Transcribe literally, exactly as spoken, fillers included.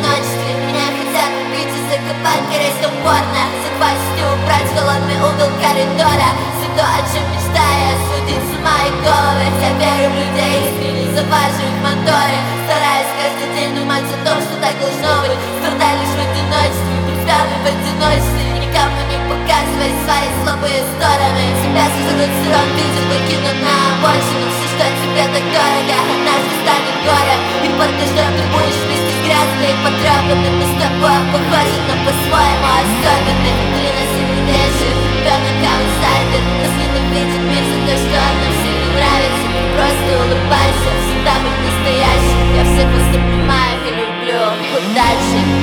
одиночестве. Меня хотят убить и закопать корейском порно, заквасить и убрать в холодный угол коридора. Все то, о чем мечтаю, сводить с ума и головы. Я верю в людей, искренне заваживают моторы. Стараюсь каждый день думать о том, что так должно быть. Страдаю лишь в одиночестве, представлю в одиночестве, никому не показывай свои слабые стороны. Тебя создадут в сыром виде, выкинут на обочину. Все, что тебе так дорого, однажды станет горем. И под дождем ты будешь вместе с грязным и потрепанным. Мы с тобой похожи, но по-своему особенны. Внутри нас и дышит ребенок аутсайдер. Нас ненавидит мир за то, что нам всем не нравится. Ты просто улыбайся, всегда быть настоящим. Я всех вас обнимаю и люблю. Удачи!